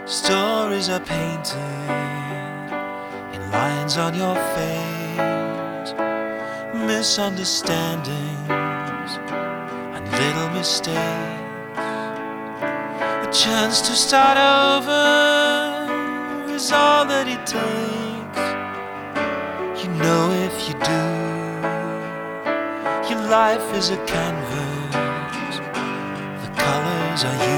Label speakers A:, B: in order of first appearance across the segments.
A: Stories are painted in lines on your face, misunderstandings and little mistakes. A chance to start over is all that it takes. You know, if you do, your life is a canvas, the colors are you.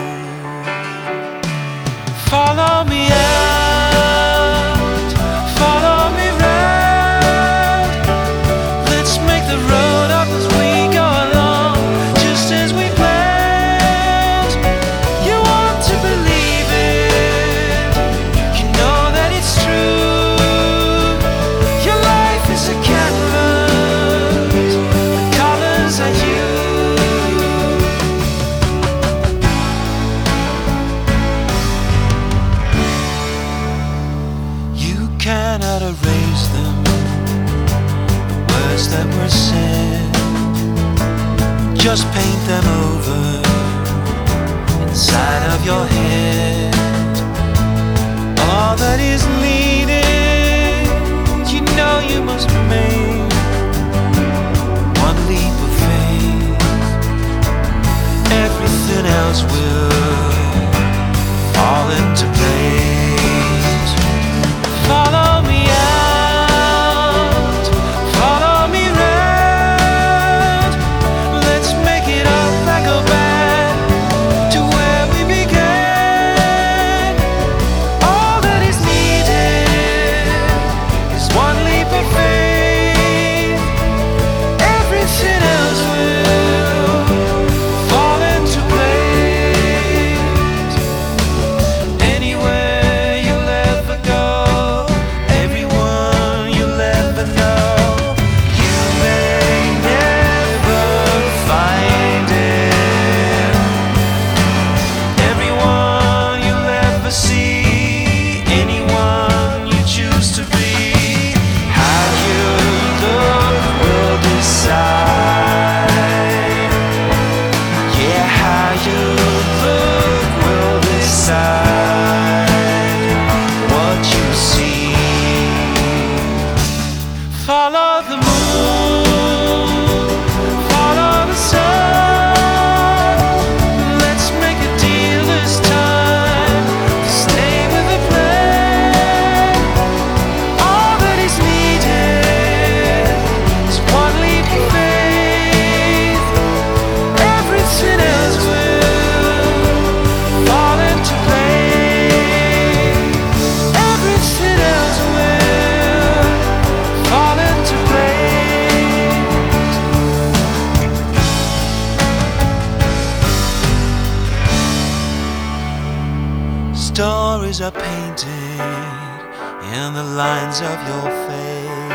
A: Follow me out, follow me round. Let's make the road up as we go along, just as we planned. You want to believe it, you know that it's true. Your life is a canvas, the colors are you. Cannot erase them, the words that were said. Just paint them over inside of your head. All that is needed, you know you must make one leap of faith. Everything else will fall into place. Follow me out, follow me round. Let's make it up and go back to where we began. All that is needed is one leap of faith. Everything else will fall into place. Anywhere you'll ever go, follow the moon, follow the sun. Let's make a deal this time to stay with the plan. All that is needed is one leap of faith. Everything else will fall into place. Everything else will fall into place. Stories are painted in the lines of your face.